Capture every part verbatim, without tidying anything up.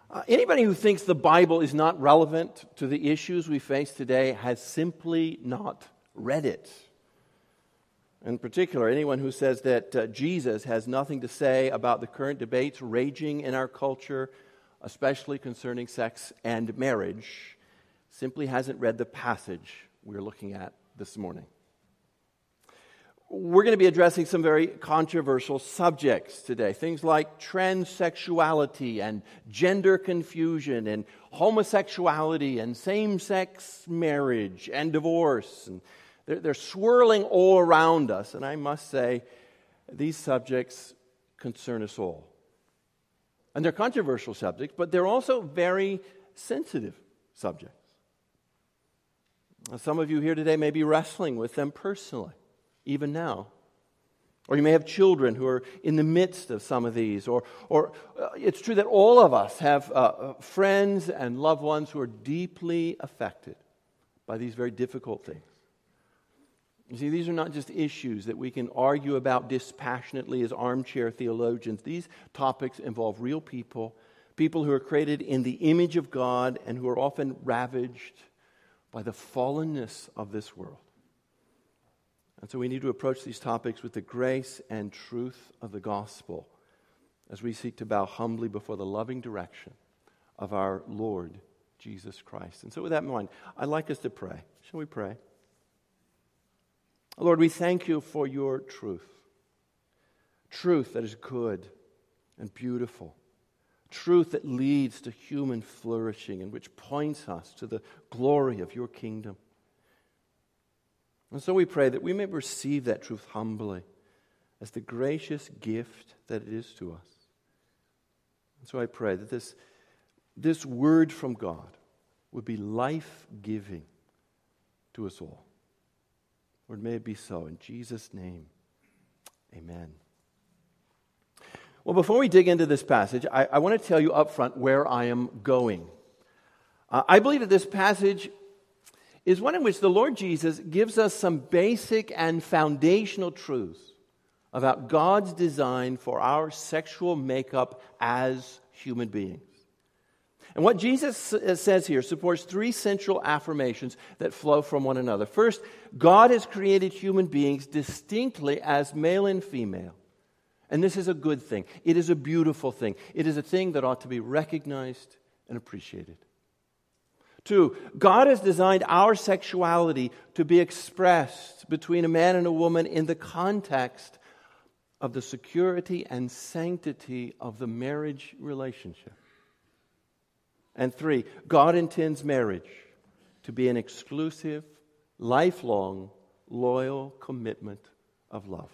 Uh, anybody who thinks the Bible is not relevant to the issues we face today has simply not read it. In particular, anyone who says that uh, Jesus has nothing to say about the current debates raging in our culture, especially concerning sex and marriage, simply hasn't read the passage we're looking at this morning. We're going to be addressing some very controversial subjects today. Things like transsexuality and gender confusion and homosexuality and same-sex marriage and divorce. And they're, they're swirling all around us. And I must say, these subjects concern us all. And they're controversial subjects, but they're also very sensitive subjects. Now, some of you here today may be wrestling with them personally, even now. Or you may have children who are in the midst of some of these. Or, or uh, it's true that all of us have uh, friends and loved ones who are deeply affected by these very difficult things. You see, these are not just issues that we can argue about dispassionately as armchair theologians. These topics involve real people, people who are created in the image of God and who are often ravaged by the fallenness of this world. And so we need to approach these topics with the grace and truth of the gospel as we seek to bow humbly before the loving direction of our Lord Jesus Christ. And so with that in mind, I'd like us to pray. Shall we pray? Lord, we thank you for your truth. Truth that is good and beautiful. Truth that leads to human flourishing and which points us to the glory of your kingdom. And so we pray that we may receive that truth humbly as the gracious gift that it is to us. And so I pray that this, this word from God would be life-giving to us all. Lord, may it be so. In Jesus' name, amen. Well, before we dig into this passage, I, I want to tell you up front where I am going. Uh, I believe that this passage is one in which the Lord Jesus gives us some basic and foundational truths about God's design for our sexual makeup as human beings. And what Jesus says here supports three central affirmations that flow from one another. First, God has created human beings distinctly as male and female. And this is a good thing. It is a beautiful thing. It is a thing that ought to be recognized and appreciated. Two, God has designed our sexuality to be expressed between a man and a woman in the context of the security and sanctity of the marriage relationship. And three, God intends marriage to be an exclusive, lifelong, loyal commitment of love.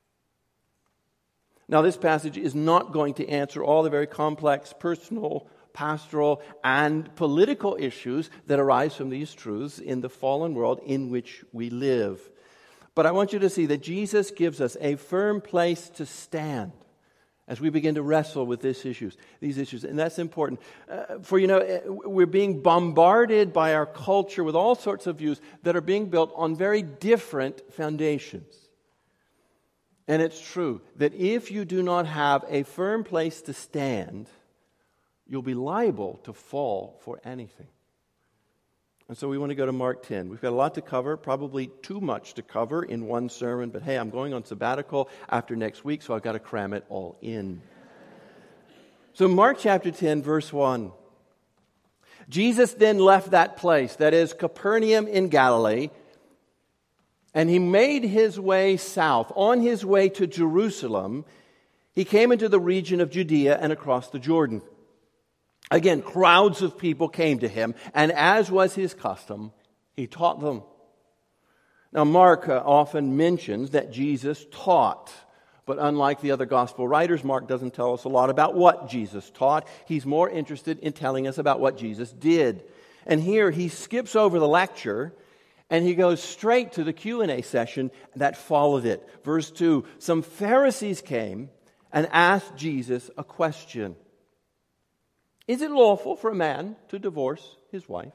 Now, this passage is not going to answer all the very complex personal, pastoral, and political issues that arise from these truths in the fallen world in which we live. But I want you to see that Jesus gives us a firm place to stand as we begin to wrestle with these issues, these issues. And that's important. Uh, for, you know, we're being bombarded by our culture with all sorts of views that are being built on very different foundations. And it's true that if you do not have a firm place to stand, you'll be liable to fall for anything. And so we want to go to Mark ten. We've got a lot to cover, probably too much to cover in one sermon, but hey, I'm going on sabbatical after next week, so I've got to cram it all in. So Mark chapter ten, verse one. Jesus then left that place, that is Capernaum in Galilee, and he made his way south. On his way to Jerusalem, he came into the region of Judea and across the Jordan. Again, crowds of people came to him, and as was his custom, he taught them. Now, Mark uh, often mentions that Jesus taught, but unlike the other gospel writers, Mark doesn't tell us a lot about what Jesus taught. He's more interested in telling us about what Jesus did. And here he skips over the lecture, and he goes straight to the Q and A session that followed it. Verse two, some Pharisees came and asked Jesus a question. Is it lawful for a man to divorce his wife?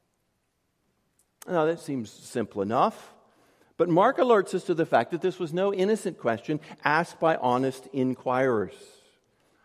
Now, that seems simple enough. But Mark alerts us to the fact that this was no innocent question asked by honest inquirers.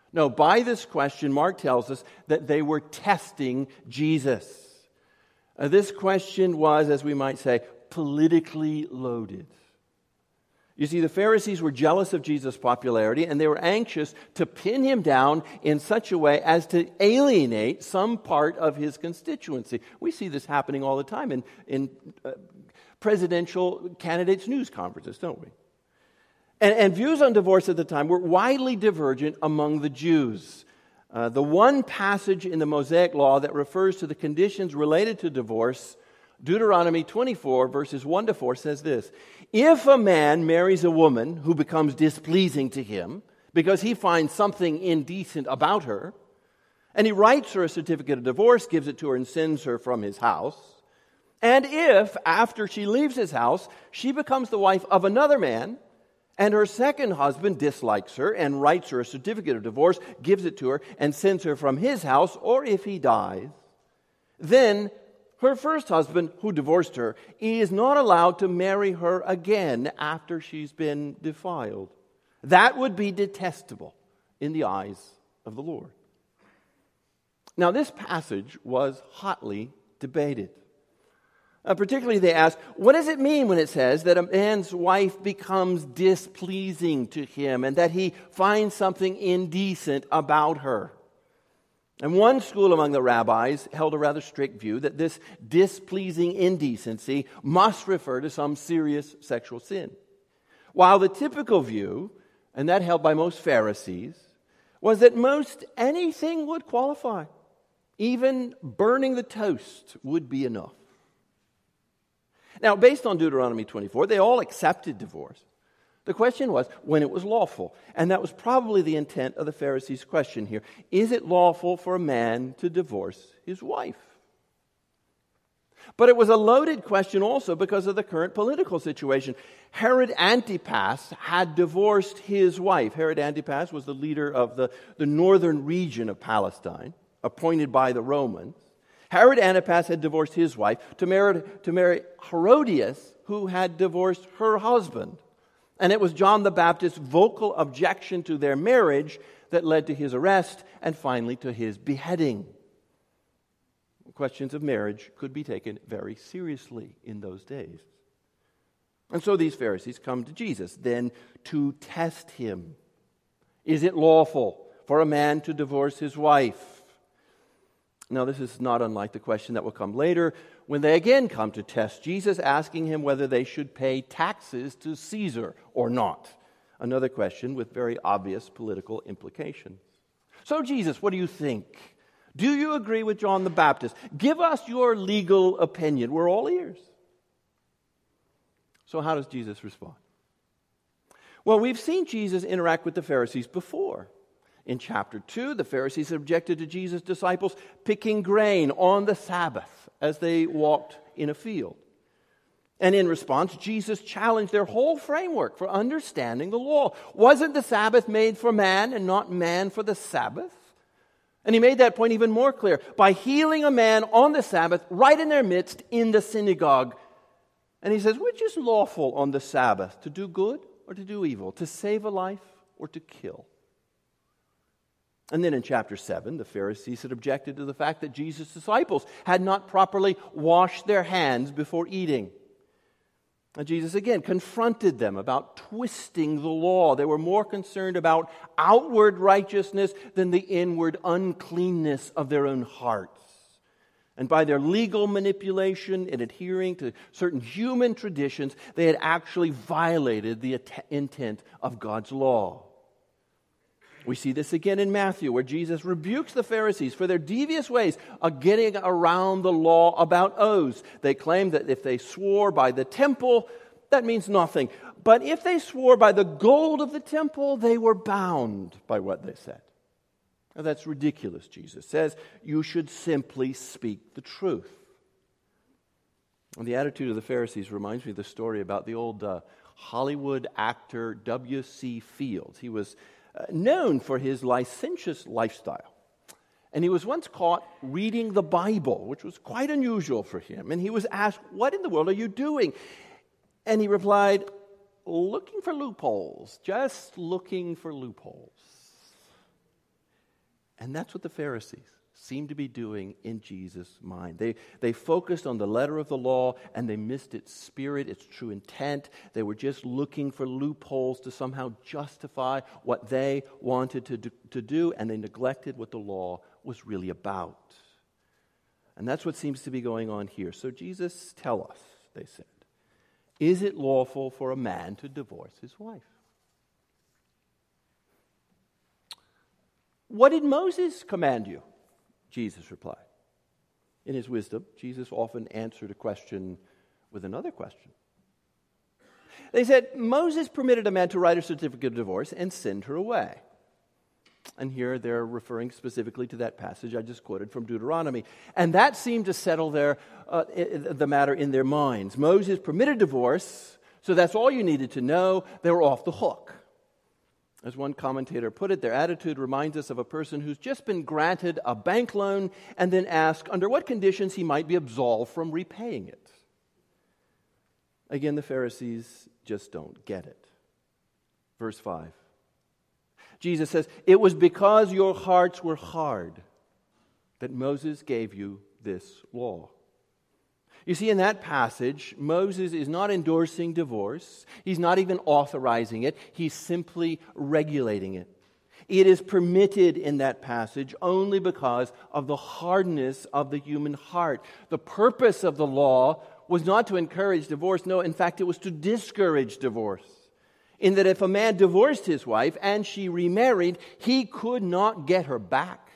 No, by this question, Mark tells us that they were testing Jesus. Uh, this question was, as we might say, politically loaded. You see, the Pharisees were jealous of Jesus' popularity, and they were anxious to pin him down in such a way as to alienate some part of his constituency. We see this happening all the time in, in uh, presidential candidates' news conferences, don't we? And, and views on divorce at the time were widely divergent among the Jews. Uh, the one passage in the Mosaic Law that refers to the conditions related to divorce, Deuteronomy twenty-four, verses one to four, says this: if a man marries a woman who becomes displeasing to him because he finds something indecent about her, and he writes her a certificate of divorce, gives it to her, and sends her from his house, and if, after she leaves his house, she becomes the wife of another man, and her second husband dislikes her and writes her a certificate of divorce, gives it to her, and sends her from his house, or if he dies, then her first husband, who divorced her, is not allowed to marry her again after she's been defiled. That would be detestable in the eyes of the Lord. Now, this passage was hotly debated. Uh, particularly, they asked, what does it mean when it says that a man's wife becomes displeasing to him and that he finds something indecent about her? And one school among the rabbis held a rather strict view that this displeasing indecency must refer to some serious sexual sin. While the typical view, and that held by most Pharisees, was that most anything would qualify. Even burning the toast would be enough. Now, based on Deuteronomy twenty-four, they all accepted divorce. The question was when it was lawful. And that was probably the intent of the Pharisees' question here. Is it lawful for a man to divorce his wife? But it was a loaded question also because of the current political situation. Herod Antipas had divorced his wife. Herod Antipas was the leader of the, the northern region of Palestine, appointed by the Romans. Herod Antipas had divorced his wife to marry, to marry Herodias, who had divorced her husband. And it was John the Baptist's vocal objection to their marriage that led to his arrest and finally to his beheading. Questions of marriage could be taken very seriously in those days. And so these Pharisees come to Jesus then to test him. Is it lawful for a man to divorce his wife? Now, this is not unlike the question that will come later when they again come to test Jesus, asking him whether they should pay taxes to Caesar or not. Another question with very obvious political implications. So, Jesus, what do you think? Do you agree with John the Baptist? Give us your legal opinion. We're all ears. So how does Jesus respond? Well, we've seen Jesus interact with the Pharisees before. In chapter two, the Pharisees objected to Jesus' disciples picking grain on the Sabbath as they walked in a field. And in response, Jesus challenged their whole framework for understanding the law. Wasn't the Sabbath made for man and not man for the Sabbath? And he made that point even more clear by healing a man on the Sabbath right in their midst in the synagogue. And he says, which is lawful on the Sabbath, to do good or to do evil, to save a life or to kill? And then in chapter seven, the Pharisees had objected to the fact that Jesus' disciples had not properly washed their hands before eating. And Jesus again confronted them about twisting the law. They were more concerned about outward righteousness than the inward uncleanness of their own hearts. And by their legal manipulation and adhering to certain human traditions, they had actually violated the intent of God's law. We see this again in Matthew, where Jesus rebukes the Pharisees for their devious ways of getting around the law about oaths. They claim that if they swore by the temple, that means nothing. But if they swore by the gold of the temple, they were bound by what they said. Now, that's ridiculous, Jesus says. You should simply speak the truth. And the attitude of the Pharisees reminds me of the story about the old uh, Hollywood actor W C Fields. He was Uh, known for his licentious lifestyle. And he was once caught reading the Bible, which was quite unusual for him. And he was asked, what in the world are you doing? And he replied, looking for loopholes, just looking for loopholes. And that's what the Pharisees seemed to be doing in Jesus' mind. They, they focused on the letter of the law and they missed its spirit, its true intent. They were just looking for loopholes to somehow justify what they wanted to do, to do, and they neglected what the law was really about. And that's what seems to be going on here. So Jesus, tell us, they said, is it lawful for a man to divorce his wife? What did Moses command you? Jesus replied. In his wisdom, Jesus often answered a question with another question. They said, Moses permitted a man to write a certificate of divorce and send her away. And here they're referring specifically to that passage I just quoted from Deuteronomy. And that seemed to settle their, uh, the matter in their minds. Moses permitted divorce, so that's all you needed to know. They were off the hook. As one commentator put it, their attitude reminds us of a person who's just been granted a bank loan and then asked under what conditions he might be absolved from repaying it. Again, the Pharisees just don't get it. Verse five. Jesus says, it was because your hearts were hard that Moses gave you this law. You see, in that passage, Moses is not endorsing divorce. He's not even authorizing it. He's simply regulating it. It is permitted in that passage only because of the hardness of the human heart. The purpose of the law was not to encourage divorce. No, in fact, it was to discourage divorce. In that if a man divorced his wife and she remarried, he could not get her back.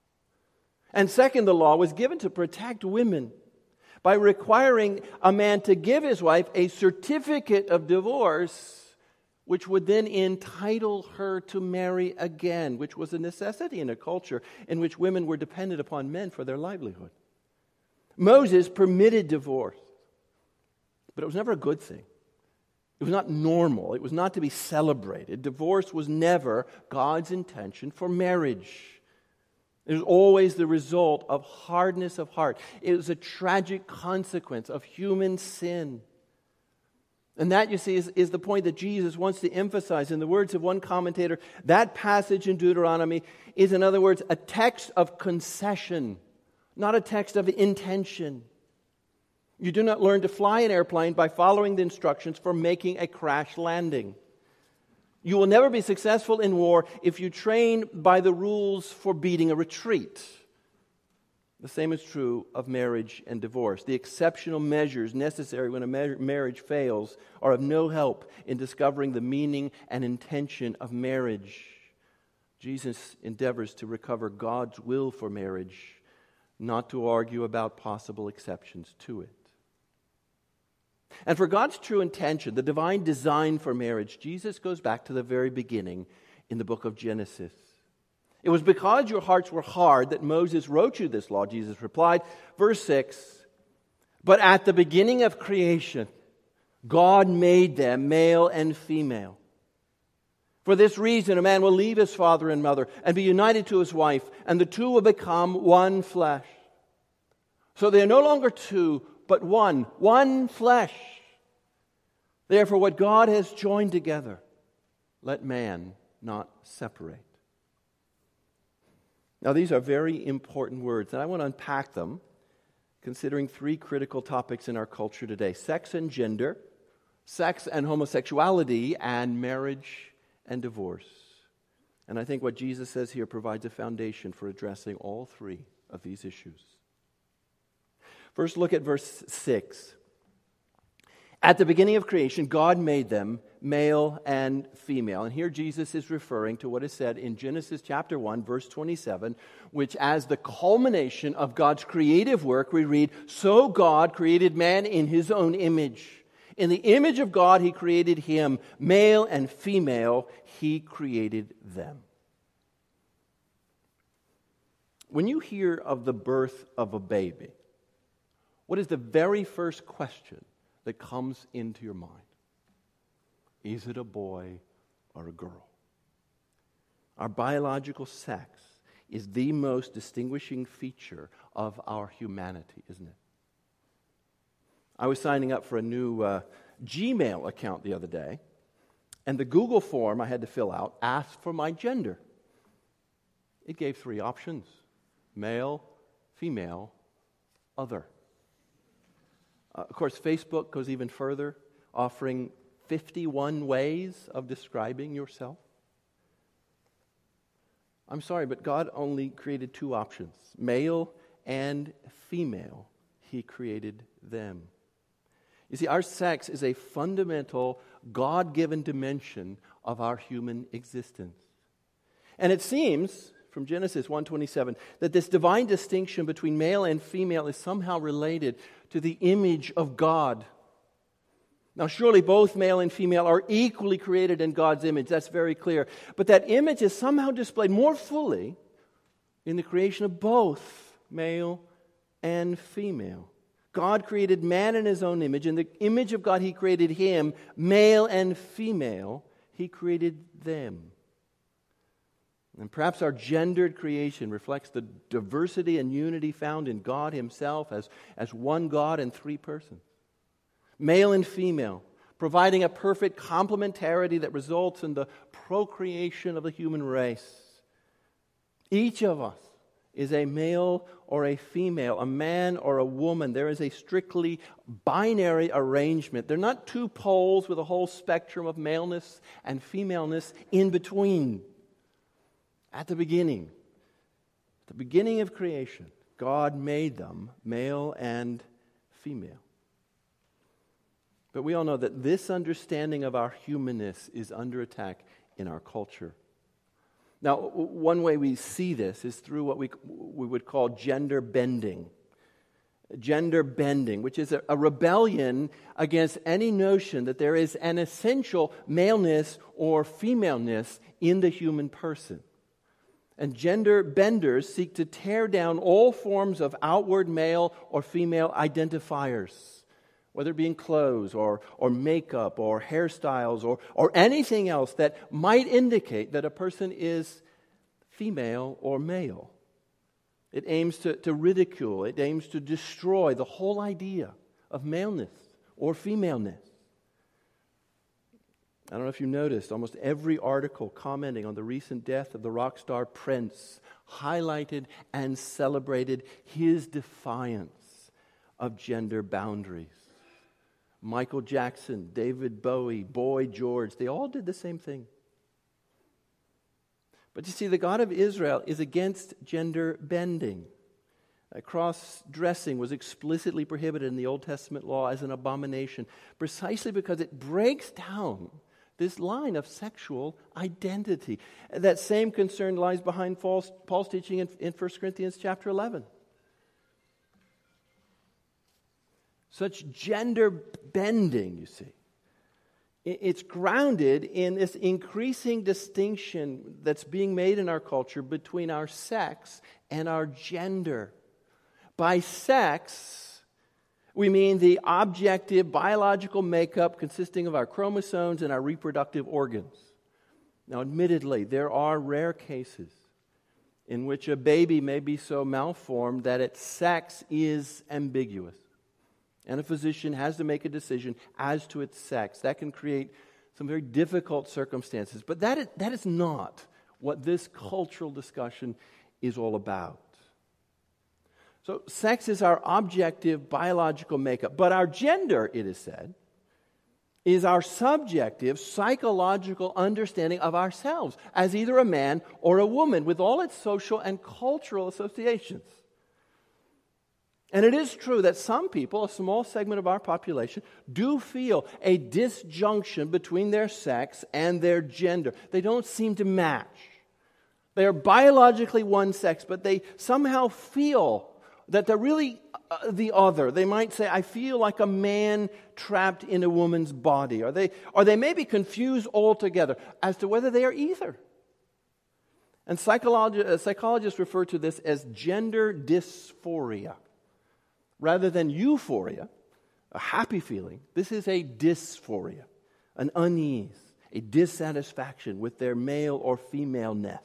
And second, the law was given to protect women by requiring a man to give his wife a certificate of divorce, which would then entitle her to marry again, which was a necessity in a culture in which women were dependent upon men for their livelihood. Moses permitted divorce, but it was never a good thing. It was not normal. It was not to be celebrated. Divorce was never God's intention for marriage. It was always the result of hardness of heart. It was a tragic consequence of human sin. And that, you see, is, is the point that Jesus wants to emphasize. In the words of one commentator, that passage in Deuteronomy is, in other words, a text of concession, not a text of intention. You do not learn to fly an airplane by following the instructions for making a crash landing. You will never be successful in war if you train by the rules for beating a retreat. The same is true of marriage and divorce. The exceptional measures necessary when a mar- marriage fails are of no help in discovering the meaning and intention of marriage. Jesus endeavors to recover God's will for marriage, not to argue about possible exceptions to it. And for God's true intention, the divine design for marriage, Jesus goes back to the very beginning in the book of Genesis. It was because your hearts were hard that Moses wrote you this law, Jesus replied. Verse six, but at the beginning of creation, God made them male and female. For this reason, a man will leave his father and mother and be united to his wife, and the two will become one flesh. So they are no longer two, but one, one flesh. Therefore, what God has joined together, let man not separate. Now, these are very important words, and I want to unpack them, considering three critical topics in our culture today: sex and gender, sex and homosexuality, and marriage and divorce. And I think what Jesus says here provides a foundation for addressing all three of these issues. First, look at verse six. At the beginning of creation, God made them male and female. And here Jesus is referring to what is said in Genesis chapter one, verse twenty-seven, which as the culmination of God's creative work, we read, so God created man in his own image. In the image of God, he created him. Male and female, he created them. When you hear of the birth of a baby, what is the very first question that comes into your mind? Is it a boy or a girl? Our biological sex is the most distinguishing feature of our humanity, isn't it? I was signing up for a new uh, Gmail account the other day, and the Google form I had to fill out asked for my gender. It gave three options: male, female, other. Uh, of course, Facebook goes even further, offering fifty-one ways of describing yourself. I'm sorry, but God only created two options: male and female. He created them. You see, our sex is a fundamental, God-given dimension of our human existence. And it seems, from Genesis one twenty-seven, that this divine distinction between male and female is somehow related to the image of God. Now, surely both male and female are equally created in God's image. That's very clear. But that image is somehow displayed more fully in the creation of both male and female. God created man in His own image. In the image of God, He created him, male and female. He created them. And perhaps our gendered creation reflects the diversity and unity found in God Himself as, as one God in three persons. Male and female, providing a perfect complementarity that results in the procreation of the human race. Each of us is a male or a female, a man or a woman. There is a strictly binary arrangement. They're not two poles with a whole spectrum of maleness and femaleness in between. At the beginning, at the beginning of creation, God made them male and female. But we all know that this understanding of our humanness is under attack in our culture. Now, one way we see this is through what we, we would call gender bending. Gender bending, which is a, a rebellion against any notion that there is an essential maleness or femaleness in the human person. And gender benders seek to tear down all forms of outward male or female identifiers, whether it be in clothes or, or makeup or hairstyles or, or anything else that might indicate that a person is female or male. It aims to, to ridicule, it aims to destroy the whole idea of maleness or femaleness. I don't know if you noticed, almost every article commenting on the recent death of the rock star Prince highlighted and celebrated his defiance of gender boundaries. Michael Jackson, David Bowie, Boy George, they all did the same thing. But you see, the God of Israel is against gender bending. Cross-dressing was explicitly prohibited in the Old Testament law as an abomination, precisely because it breaks down this line of sexual identity. That same concern lies behind Paul's, Paul's teaching in, in First Corinthians chapter eleven. Such gender bending, you see, it's grounded in this increasing distinction that's being made in our culture between our sex and our gender. By sex, we mean the objective biological makeup consisting of our chromosomes and our reproductive organs. Now, admittedly, there are rare cases in which a baby may be so malformed that its sex is ambiguous. And a physician has to make a decision as to its sex. That can create some very difficult circumstances. But that is, that is not what this cultural discussion is all about. So sex is our objective biological makeup. But our gender, it is said, is our subjective psychological understanding of ourselves as either a man or a woman with all its social and cultural associations. And it is true that some people, a small segment of our population, do feel a disjunction between their sex and their gender. They don't seem to match. They are biologically one sex, but they somehow feel that they're really uh, the other. They might say, I feel like a man trapped in a woman's body. Or they, or they may be confused altogether as to whether they are either. And psychologi- uh, psychologists refer to this as gender dysphoria. Rather than euphoria, a happy feeling, this is a dysphoria, an unease, a dissatisfaction with their male or femaleness.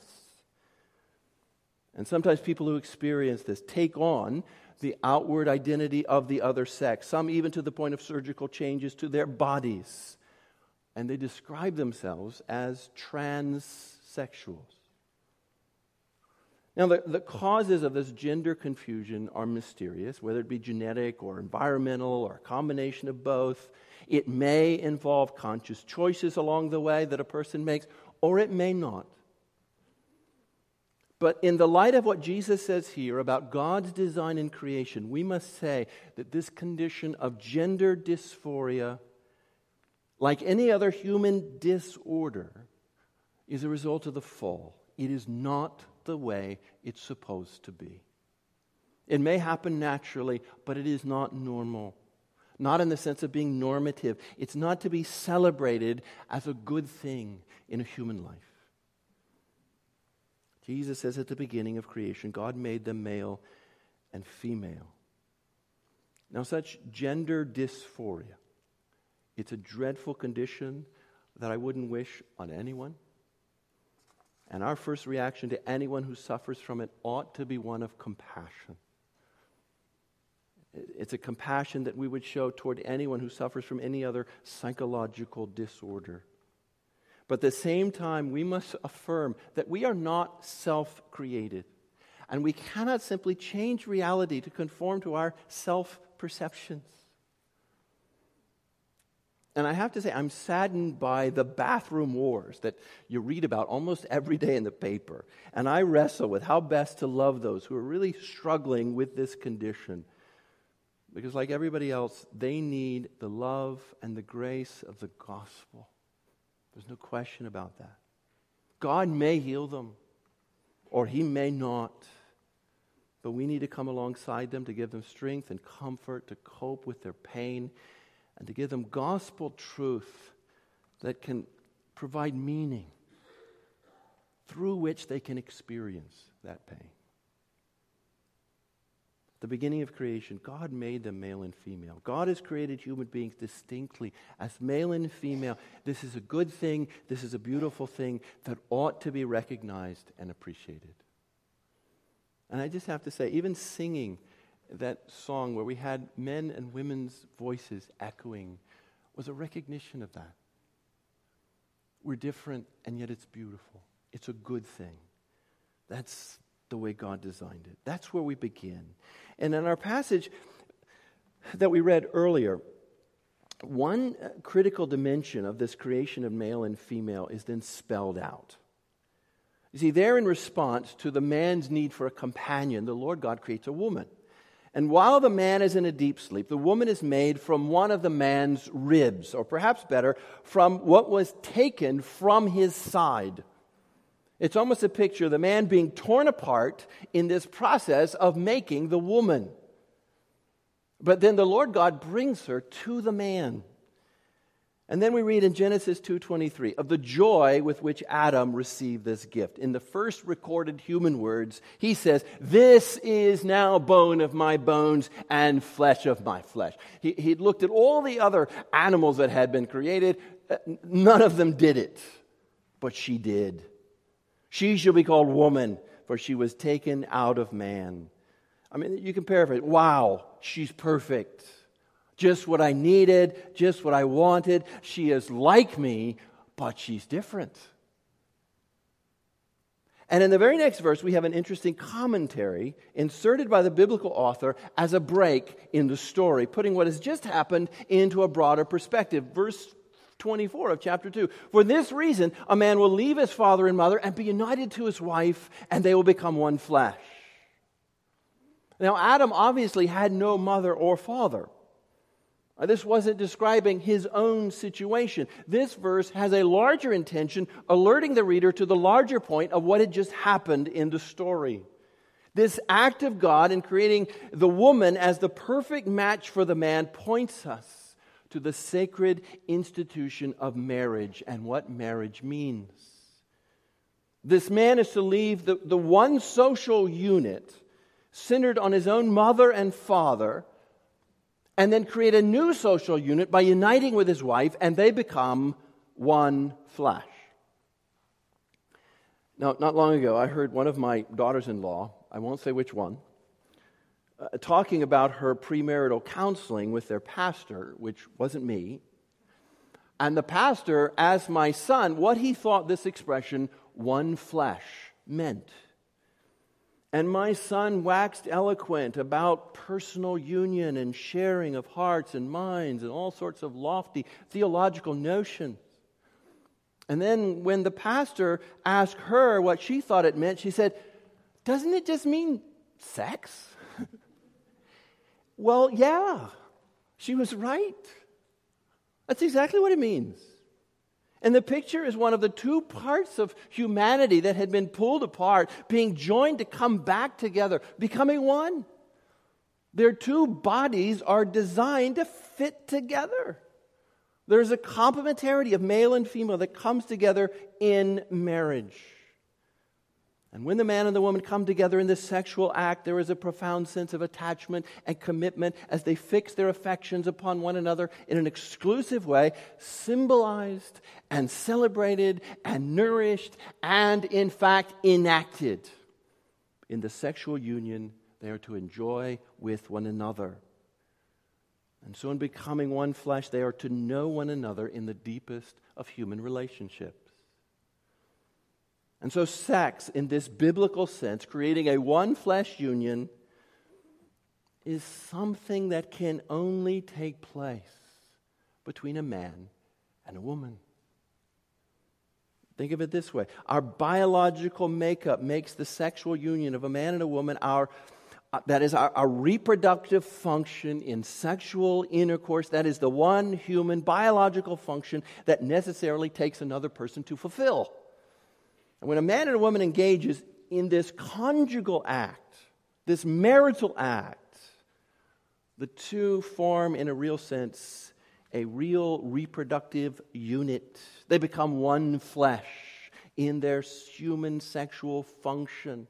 And sometimes people who experience this take on the outward identity of the other sex, some even to the point of surgical changes to their bodies. And they describe themselves as transsexuals. Now, the, the causes of this gender confusion are mysterious, whether it be genetic or environmental or a combination of both. It may involve conscious choices along the way that a person makes, or it may not. But in the light of what Jesus says here about God's design in creation, we must say that this condition of gender dysphoria, like any other human disorder, is a result of the fall. It is not the way it's supposed to be. It may happen naturally, but it is not normal. Not in the sense of being normative. It's not to be celebrated as a good thing in a human life. Jesus says at the beginning of creation, God made them male and female. Now, such gender dysphoria, it's a dreadful condition that I wouldn't wish on anyone. And our first reaction to anyone who suffers from it ought to be one of compassion. It's a compassion that we would show toward anyone who suffers from any other psychological disorder. But at the same time, we must affirm that we are not self-created. And we cannot simply change reality to conform to our self-perceptions. And I have to say, I'm saddened by the bathroom wars that you read about almost every day in the paper. And I wrestle with how best to love those who are really struggling with this condition. Because like everybody else, they need the love and the grace of the gospel. There's no question about that. God may heal them, or He may not. But we need to come alongside them to give them strength and comfort to cope with their pain, and to give them gospel truth that can provide meaning through which they can experience that pain. At the beginning of creation, God made them male and female. God has created human beings distinctly as male and female. This is a good thing. This is a beautiful thing that ought to be recognized and appreciated. And I just have to say, even singing that song where we had men and women's voices echoing was a recognition of that. We're different, and yet it's beautiful. It's a good thing. That's the way God designed it. That's where we begin. And in our passage that we read earlier, one critical dimension of this creation of male and female is then spelled out. You see, there in response to the man's need for a companion, the Lord God creates a woman. And while the man is in a deep sleep, the woman is made from one of the man's ribs, or perhaps better, from what was taken from his side. It's almost a picture of the man being torn apart in this process of making the woman. But then the Lord God brings her to the man. And then we read in Genesis two twenty-three of the joy with which Adam received this gift. In the first recorded human words, he says, "This is now bone of my bones and flesh of my flesh." He, he'd looked at all the other animals that had been created. None of them did it, but she did. She shall be called woman, for she was taken out of man. I mean, you can paraphrase, wow, she's perfect. Just what I needed, just what I wanted. She is like me, but she's different. And in the very next verse, we have an interesting commentary inserted by the biblical author as a break in the story, putting what has just happened into a broader perspective. Verse twenty-four of chapter two. For this reason, a man will leave his father and mother and be united to his wife, and they will become one flesh. Now, Adam obviously had no mother or father. This wasn't describing his own situation. This verse has a larger intention, alerting the reader to the larger point of what had just happened in the story. This act of God in creating the woman as the perfect match for the man points us to the sacred institution of marriage and what marriage means. This man is to leave the, the one social unit centered on his own mother and father, and then create a new social unit by uniting with his wife, and they become one flesh. Now, not long ago, I heard one of my daughters-in-law, I won't say which one, uh, talking about her premarital counseling with their pastor, which wasn't me. And the pastor asked my son what he thought this expression, one flesh, meant. And my son waxed eloquent about personal union and sharing of hearts and minds and all sorts of lofty theological notions. And then when the pastor asked her what she thought it meant, she said, "Doesn't it just mean sex?" Well, yeah, she was right. That's exactly what it means. And the picture is one of the two parts of humanity that had been pulled apart, being joined to come back together, becoming one. Their two bodies are designed to fit together. There's a complementarity of male and female that comes together in marriage. And when the man and the woman come together in this sexual act, there is a profound sense of attachment and commitment as they fix their affections upon one another in an exclusive way, symbolized and celebrated and nourished and, in fact, enacted in the sexual union they are to enjoy with one another. And so in becoming one flesh, they are to know one another in the deepest of human relationships. And so sex, in this biblical sense, creating a one-flesh union, is something that can only take place between a man and a woman. Think of it this way. Our biological makeup makes the sexual union of a man and a woman our uh, that is our, our reproductive function in sexual intercourse. That is the one human biological function that necessarily takes another person to fulfill. And when a man and a woman engages in this conjugal act, this marital act, the two form, in a real sense, a real reproductive unit. They become one flesh in their human sexual function.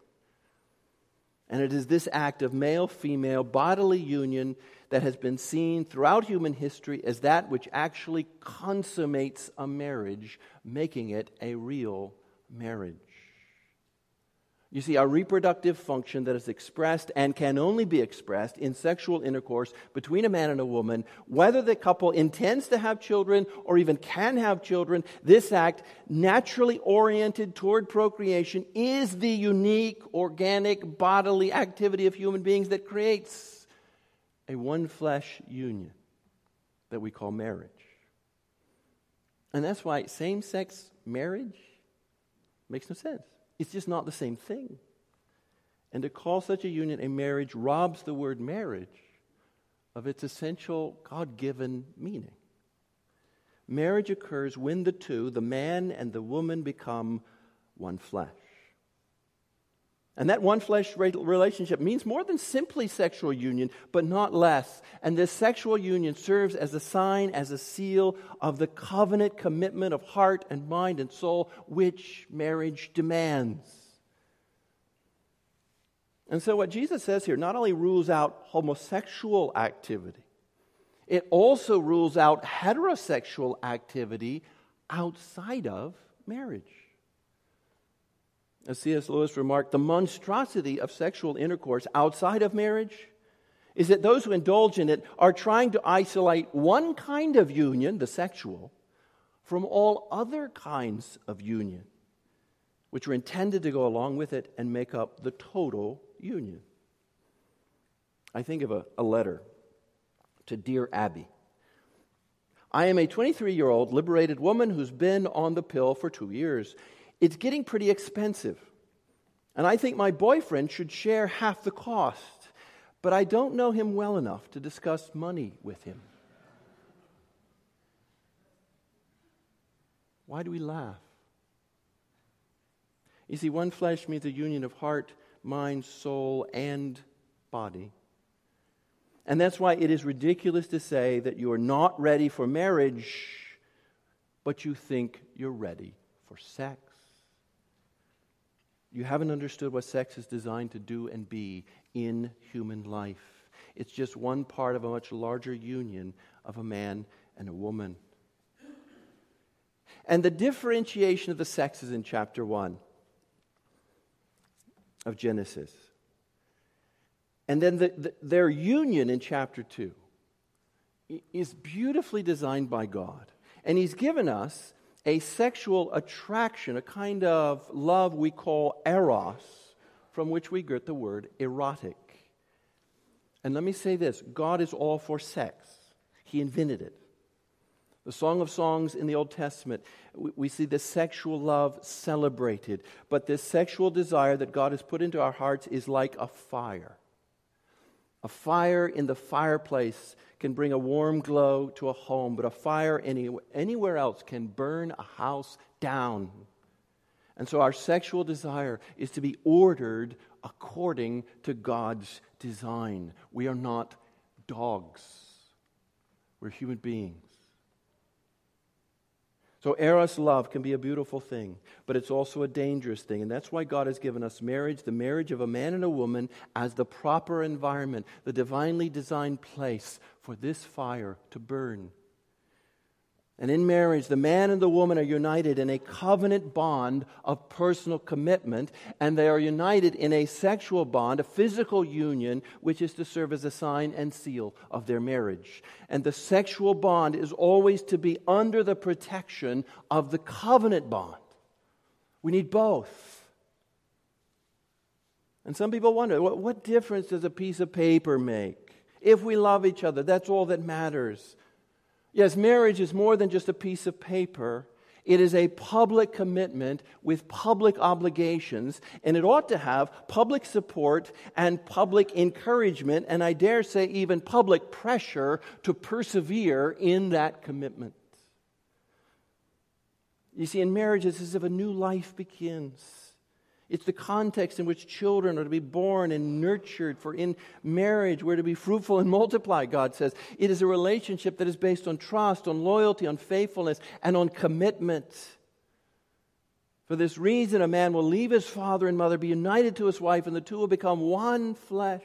And it is this act of male-female bodily union that has been seen throughout human history as that which actually consummates a marriage, making it a real marriage. You see, our reproductive function that is expressed and can only be expressed in sexual intercourse between a man and a woman, whether the couple intends to have children or even can have children, this act, naturally oriented toward procreation, is the unique, organic, bodily activity of human beings that creates a one-flesh union that we call marriage. And that's why same-sex marriage makes no sense. It's just not the same thing. And to call such a union a marriage robs the word marriage of its essential God-given meaning. Marriage occurs when the two, the man and the woman, become one flesh. And that one flesh relationship means more than simply sexual union, but not less. And this sexual union serves as a sign, as a seal of the covenant commitment of heart and mind and soul, which marriage demands. And so what Jesus says here not only rules out homosexual activity, it also rules out heterosexual activity outside of marriage. As C S Lewis remarked, the monstrosity of sexual intercourse outside of marriage is that those who indulge in it are trying to isolate one kind of union, the sexual, from all other kinds of union, which are intended to go along with it and make up the total union. I think of a, a letter to Dear Abby. I am a twenty-three-year-old liberated woman who's been on the pill for two years. It's getting pretty expensive, and I think my boyfriend should share half the cost, but I don't know him well enough to discuss money with him. Why do we laugh? You see, one flesh means a union of heart, mind, soul, and body. And that's why it is ridiculous to say that you are not ready for marriage, but you think you're ready for sex. You haven't understood what sex is designed to do and be in human life. It's just one part of a much larger union of a man and a woman. And the differentiation of the sexes in chapter one of Genesis, and then the, the, their union in chapter two, is beautifully designed by God. And He's given us a sexual attraction, a kind of love we call eros, from which we get the word erotic. And let me say this, God is all for sex. He invented it. The Song of Songs in the Old Testament, we see the sexual love celebrated. But this sexual desire that God has put into our hearts is like a fire. A fire in the fireplace can bring a warm glow to a home, but a fire any, anywhere else can burn a house down. And so our sexual desire is to be ordered according to God's design. We are not dogs. We're human beings. So eros love can be a beautiful thing, but it's also a dangerous thing. And that's why God has given us marriage, the marriage of a man and a woman, as the proper environment, the divinely designed place for this fire to burn. And in marriage, the man and the woman are united in a covenant bond of personal commitment, and they are united in a sexual bond, a physical union, which is to serve as a sign and seal of their marriage. And the sexual bond is always to be under the protection of the covenant bond. We need both. And some people wonder, what, what difference does a piece of paper make? If we love each other, that's all that matters. Yes, marriage is more than just a piece of paper. It is a public commitment with public obligations, and it ought to have public support and public encouragement, and I dare say even public pressure to persevere in that commitment. You see, in marriage, it's as if a new life begins. It's the context in which children are to be born and nurtured. For in marriage, we're to be fruitful and multiply, God says. It is a relationship that is based on trust, on loyalty, on faithfulness, and on commitment. For this reason, a man will leave his father and mother, be united to his wife, and the two will become one flesh.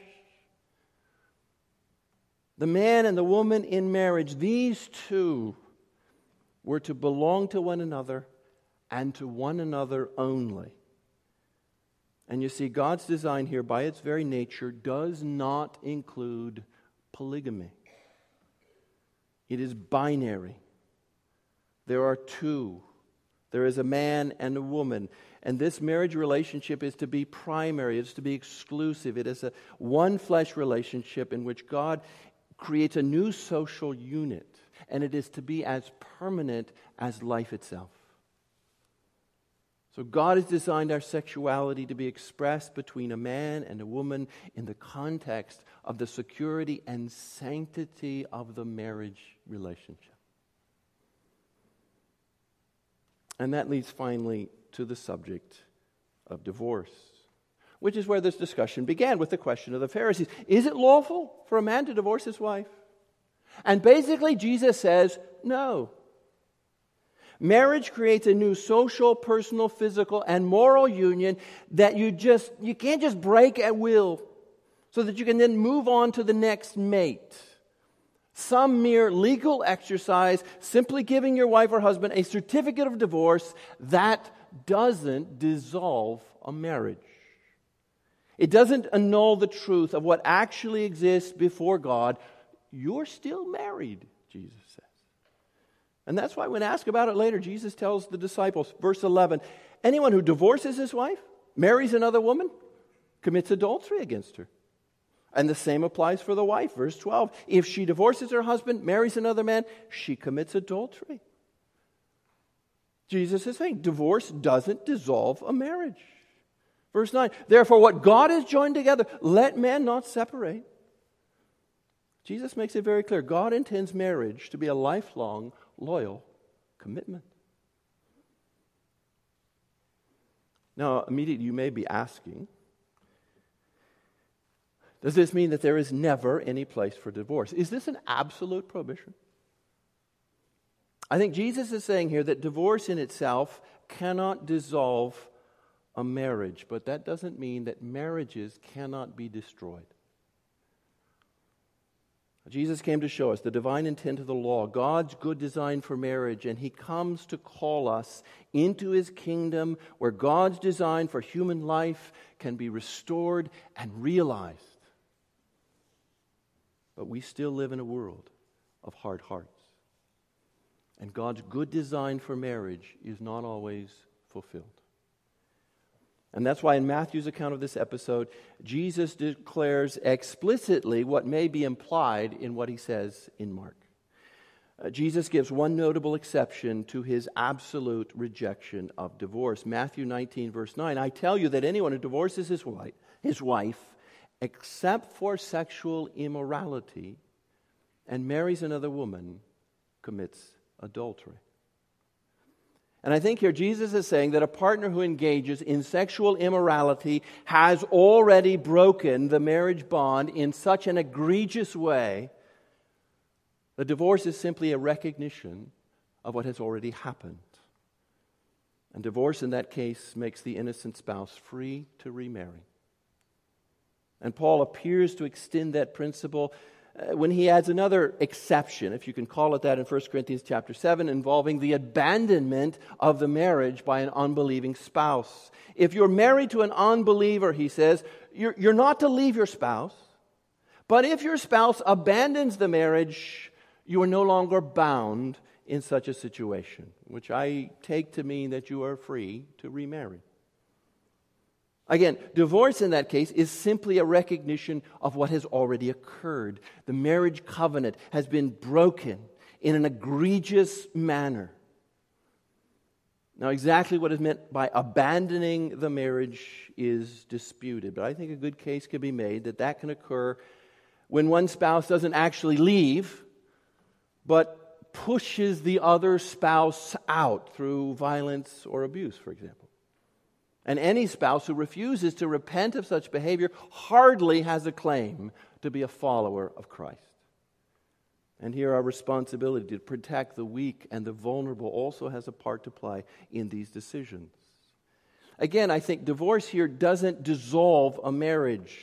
The man and the woman in marriage, these two were to belong to one another and to one another only. And you see, God's design here, by its very nature, does not include polygamy. It is binary. There are two. There is a man and a woman. And this marriage relationship is to be primary. It's to be exclusive. It is a one-flesh relationship in which God creates a new social unit. And it is to be as permanent as life itself. So God has designed our sexuality to be expressed between a man and a woman in the context of the security and sanctity of the marriage relationship. And that leads finally to the subject of divorce, which is where this discussion began with the question of the Pharisees. Is it lawful for a man to divorce his wife? And basically Jesus says no. Marriage creates a new social, personal, physical, and moral union that you just you can't just break at will so that you can then move on to the next mate. Some mere legal exercise, simply giving your wife or husband a certificate of divorce, that doesn't dissolve a marriage. It doesn't annul the truth of what actually exists before God. You're still married, Jesus says. And that's why when asked about it later, Jesus tells the disciples, verse eleven, anyone who divorces his wife, marries another woman, commits adultery against her. And the same applies for the wife, verse twelve. If she divorces her husband, marries another man, she commits adultery. Jesus is saying divorce doesn't dissolve a marriage. Verse nine, therefore what God has joined together, let man not separate. Jesus makes it very clear. God intends marriage to be a lifelong, loyal commitment. Now, immediately you may be asking, does this mean that there is never any place for divorce? Is this an absolute prohibition? I think Jesus is saying here that divorce in itself cannot dissolve a marriage, but that doesn't mean that marriages cannot be destroyed. Jesus came to show us the divine intent of the law, God's good design for marriage, and He comes to call us into His kingdom where God's design for human life can be restored and realized. But we still live in a world of hard hearts. And God's good design for marriage is not always fulfilled. And that's why in Matthew's account of this episode, Jesus declares explicitly what may be implied in what he says in Mark. Uh, Jesus gives one notable exception to his absolute rejection of divorce. Matthew nineteen, verse nine, I tell you that anyone who divorces his wife, his wife, except for sexual immorality, and marries another woman, commits adultery. And I think here Jesus is saying that a partner who engages in sexual immorality has already broken the marriage bond in such an egregious way that divorce is simply a recognition of what has already happened. And divorce in that case makes the innocent spouse free to remarry. And Paul appears to extend that principle Uh, when he adds another exception, if you can call it that, in First Corinthians chapter seven, involving the abandonment of the marriage by an unbelieving spouse. If you're married to an unbeliever, he says, you're, you're not to leave your spouse. But if your spouse abandons the marriage, you are no longer bound in such a situation, which I take to mean that you are free to remarry. Again, divorce in that case is simply a recognition of what has already occurred. The marriage covenant has been broken in an egregious manner. Now, exactly what is meant by abandoning the marriage is disputed, but I think a good case can be made that that can occur when one spouse doesn't actually leave, but pushes the other spouse out through violence or abuse, for example. And any spouse who refuses to repent of such behavior hardly has a claim to be a follower of Christ. And here our responsibility to protect the weak and the vulnerable also has a part to play in these decisions. Again, I think divorce here doesn't dissolve a marriage.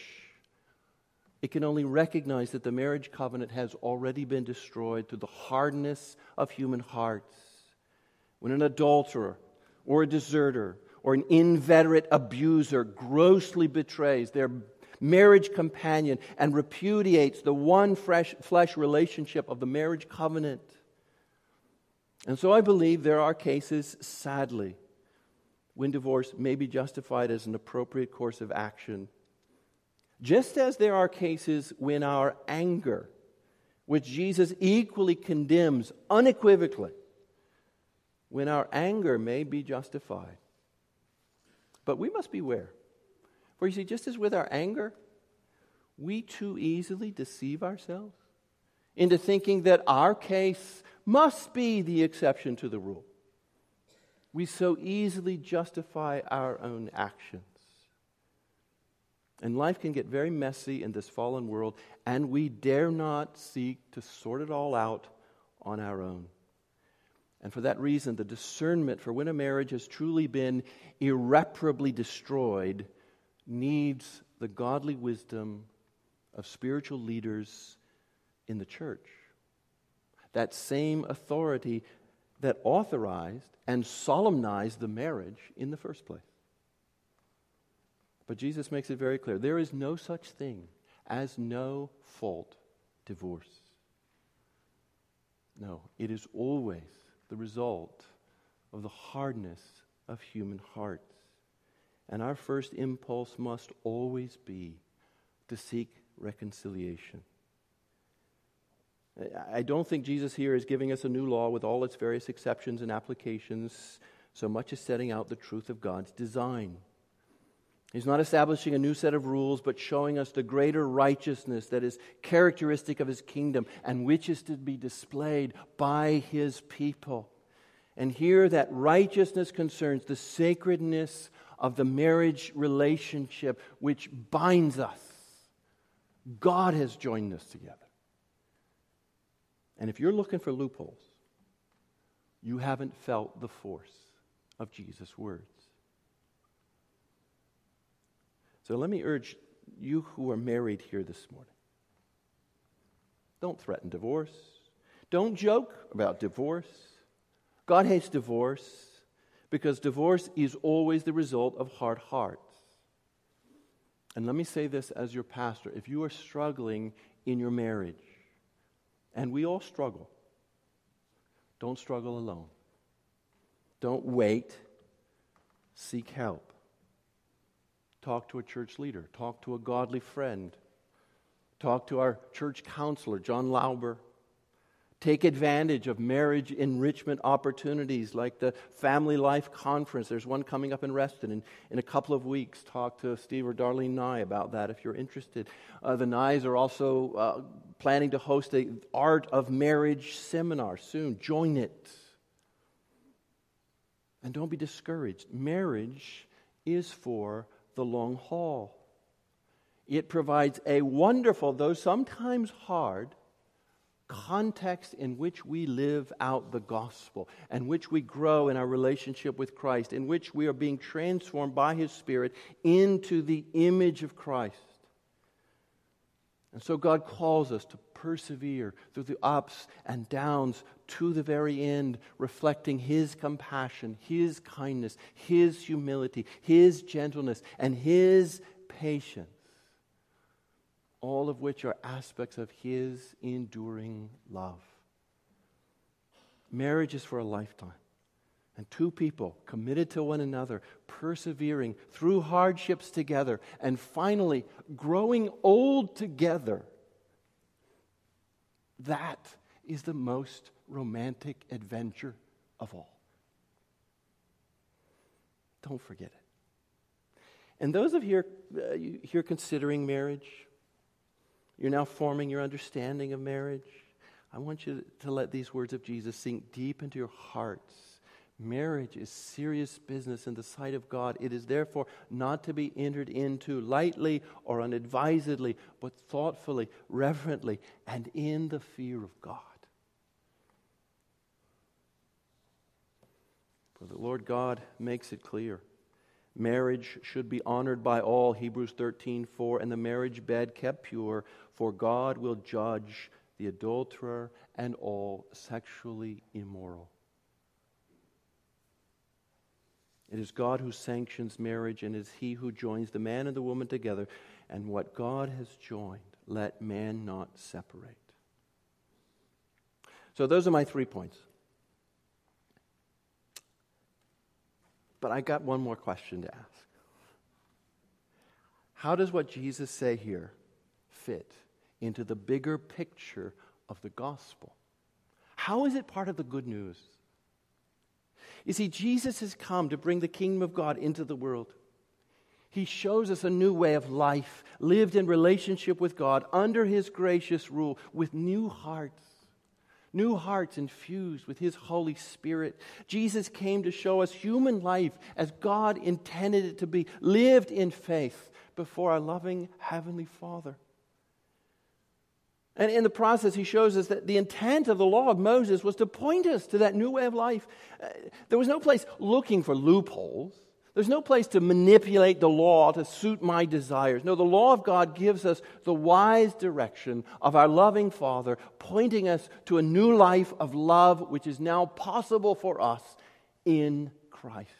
It can only recognize that the marriage covenant has already been destroyed through the hardness of human hearts. When an adulterer or a deserter or an inveterate abuser grossly betrays their marriage companion and repudiates the one fresh flesh relationship of the marriage covenant. And so I believe there are cases, sadly, when divorce may be justified as an appropriate course of action. Just as there are cases when our anger, which Jesus equally condemns unequivocally, when our anger may be justified. But we must beware. For you see, just as with our anger, we too easily deceive ourselves into thinking that our case must be the exception to the rule. We so easily justify our own actions. And life can get very messy in this fallen world, and we dare not seek to sort it all out on our own. And for that reason, the discernment for when a marriage has truly been irreparably destroyed needs the godly wisdom of spiritual leaders in the church. That same authority that authorized and solemnized the marriage in the first place. But Jesus makes it very clear, there is no such thing as no fault divorce. No, it is always the result of the hardness of human hearts. And our first impulse must always be to seek reconciliation. I don't think Jesus here is giving us a new law with all its various exceptions and applications, so much as setting out the truth of God's design. He's not establishing a new set of rules, but showing us the greater righteousness that is characteristic of His kingdom and which is to be displayed by His people. And here that righteousness concerns the sacredness of the marriage relationship which binds us. God has joined us together. And if you're looking for loopholes, you haven't felt the force of Jesus' words. So let me urge you who are married here this morning. Don't threaten divorce. Don't joke about divorce. God hates divorce because divorce is always the result of hard hearts. And let me say this as your pastor. If you are struggling in your marriage, and we all struggle, don't struggle alone. Don't wait. Seek help. Talk to a church leader. Talk to a godly friend. Talk to our church counselor, John Lauber. Take advantage of marriage enrichment opportunities like the Family Life Conference. There's one coming up in Reston in, in a couple of weeks. Talk to Steve or Darlene Nye about that if you're interested. Uh, the Nyes are also uh, planning to host a Art of Marriage seminar soon. Join it. And don't be discouraged. Marriage is for the long haul. It provides a wonderful, though sometimes hard, context in which we live out the gospel, and which we grow in our relationship with Christ, in which we are being transformed by His Spirit into the image of Christ. And so God calls us to persevere through the ups and downs to the very end, reflecting His compassion, His kindness, His humility, His gentleness, and His patience, all of which are aspects of His enduring love. Marriage is for a lifetime. And two people committed to one another, persevering through hardships together, and finally growing old together. That is the most romantic adventure of all. Don't forget it. And those of you uh, here considering marriage, you're now forming your understanding of marriage, I want you to let these words of Jesus sink deep into your hearts. Marriage is serious business in the sight of God. It is therefore not to be entered into lightly or unadvisedly, but thoughtfully, reverently, and in the fear of God. For the Lord God makes it clear. Marriage should be honored by all, Hebrews thirteen four, and the marriage bed kept pure, for God will judge the adulterer and all sexually immoral. It is God who sanctions marriage, and it is He who joins the man and the woman together. And what God has joined, let man not separate. So those are my three points. But I got one more question to ask. How does what Jesus say here fit into the bigger picture of the gospel? How is it part of the good news? You see, Jesus has come to bring the kingdom of God into the world. He shows us a new way of life, lived in relationship with God, under His gracious rule, with new hearts. New hearts infused with His Holy Spirit. Jesus came to show us human life as God intended it to be, lived in faith before our loving Heavenly Father. And in the process, He shows us that the intent of the law of Moses was to point us to that new way of life. Uh, there was no place looking for loopholes. There's no place to manipulate the law to suit my desires. No, the law of God gives us the wise direction of our loving Father, pointing us to a new life of love which is now possible for us in Christ.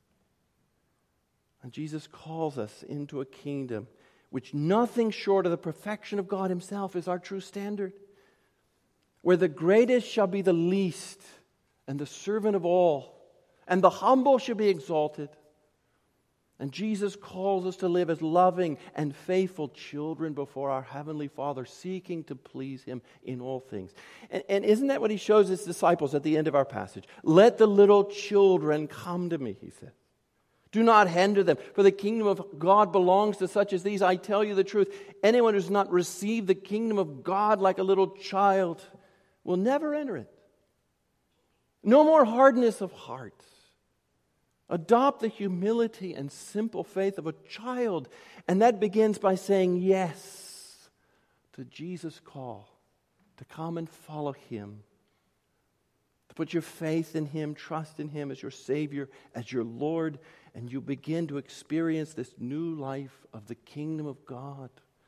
And Jesus calls us into a kingdom which nothing short of the perfection of God Himself is our true standard, where the greatest shall be the least, and the servant of all, and the humble shall be exalted. And Jesus calls us to live as loving and faithful children before our Heavenly Father, seeking to please Him in all things. And, and isn't that what He shows His disciples at the end of our passage? Let the little children come to me, He said. Do not hinder them, for the kingdom of God belongs to such as these. I tell you the truth, anyone who does not receive the kingdom of God like a little child will never enter it. No more hardness of heart. Adopt the humility and simple faith of a child. And that begins by saying yes to Jesus' call to come and follow Him. To put your faith in Him, trust in Him as your Savior, as your Lord, and you begin to experience this new life of the kingdom of God.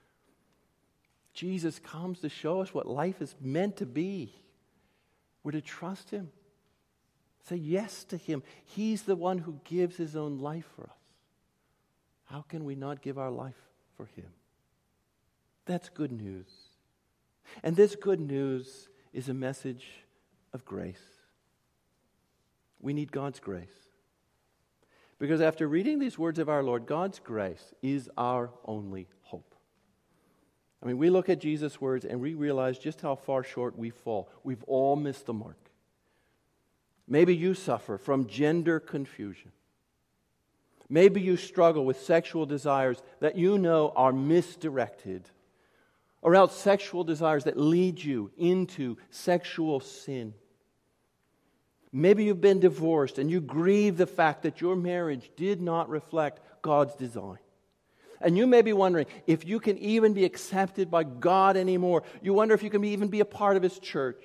Jesus comes to show us what life is meant to be. We're to trust Him. Say yes to Him. He's the one who gives His own life for us. How can we not give our life for Him? That's good news. And this good news is a message of grace. We need God's grace. Because after reading these words of our Lord, God's grace is our only hope. I mean, we look at Jesus' words and we realize just how far short we fall. We've all missed the mark. Maybe you suffer from gender confusion. Maybe you struggle with sexual desires that you know are misdirected, or else sexual desires that lead you into sexual sin. Maybe you've been divorced and you grieve the fact that your marriage did not reflect God's design. And you may be wondering if you can even be accepted by God anymore. You wonder if you can be, even be a part of His church.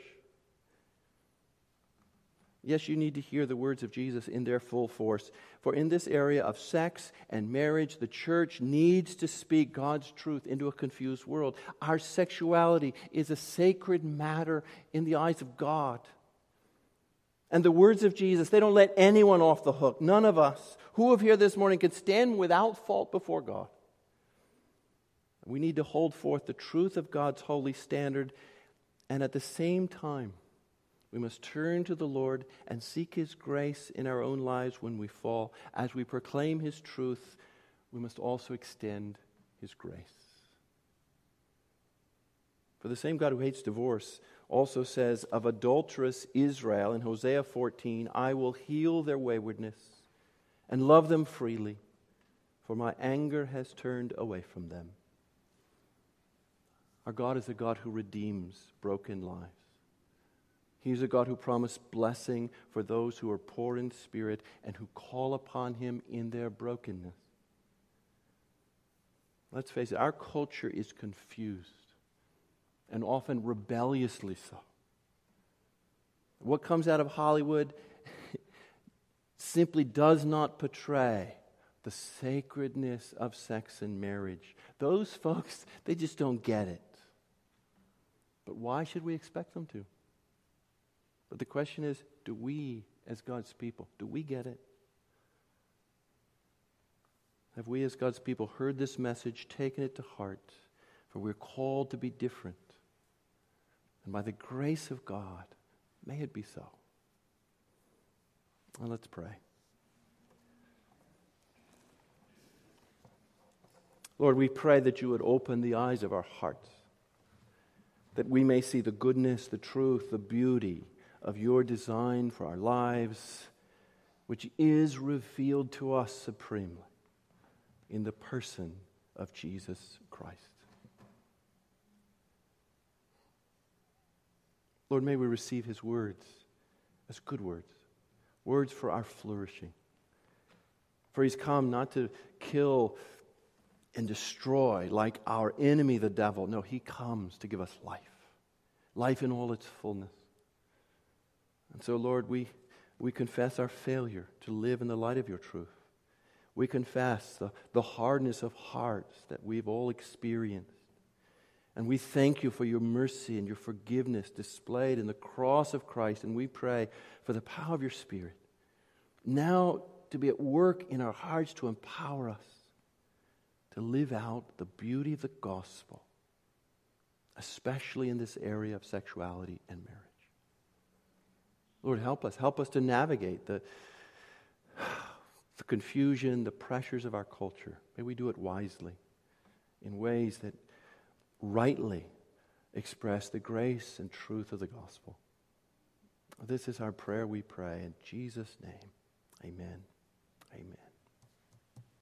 Yes, you need to hear the words of Jesus in their full force. For in this area of sex and marriage, the church needs to speak God's truth into a confused world. Our sexuality is a sacred matter in the eyes of God. And the words of Jesus, they don't let anyone off the hook. None of us who have here this morning can stand without fault before God. We need to hold forth the truth of God's holy standard, and at the same time, we must turn to the Lord and seek His grace in our own lives when we fall. As we proclaim His truth, we must also extend His grace. For the same God who hates divorce also says of adulterous Israel in Hosea fourteen, I will heal their waywardness and love them freely, for my anger has turned away from them. Our God is a God who redeems broken lives. He's a God who promised blessing for those who are poor in spirit and who call upon Him in their brokenness. Let's face it, our culture is confused, and often rebelliously so. What comes out of Hollywood simply does not portray the sacredness of sex and marriage. Those folks, they just don't get it. But why should we expect them to? But the question is, do we, as God's people, do we get it? Have we, as God's people, heard this message, taken it to heart? For we're called to be different. And by the grace of God, may it be so. Well, let's pray. Lord, we pray that you would open the eyes of our hearts, that we may see the goodness, the truth, the beauty of your design for our lives, which is revealed to us supremely in the person of Jesus Christ. Lord, may we receive His words as good words, words for our flourishing. For He's come not to kill and destroy like our enemy, the devil. No, He comes to give us life, life in all its fullness. And so, Lord, we, we confess our failure to live in the light of your truth. We confess the, the hardness of hearts that we've all experienced. And we thank you for your mercy and your forgiveness displayed in the cross of Christ. And we pray for the power of your Spirit now to be at work in our hearts to empower us to live out the beauty of the gospel, especially in this area of sexuality and marriage. Lord, help us. Help us to navigate the, the confusion, the pressures of our culture. May we do it wisely in ways that rightly express the grace and truth of the gospel. This is our prayer, we pray. In Jesus' name, amen. Amen.